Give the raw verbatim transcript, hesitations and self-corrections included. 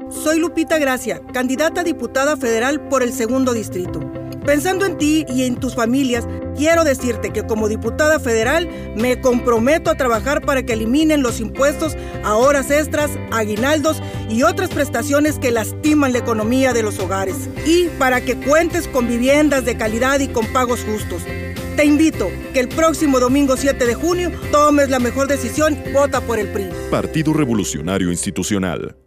Soy Lupita Gracia, candidata a diputada federal por el segundo distrito. Pensando en ti y en tus familias, quiero decirte que como diputada federal me comprometo a trabajar para que eliminen los impuestos a horas extras, aguinaldos y otras prestaciones que lastiman la economía de los hogares. Y para que cuentes con viviendas de calidad y con pagos justos. Te invito que el próximo domingo siete de junio tomes la mejor decisión y vota por el P R I. Partido Revolucionario Institucional.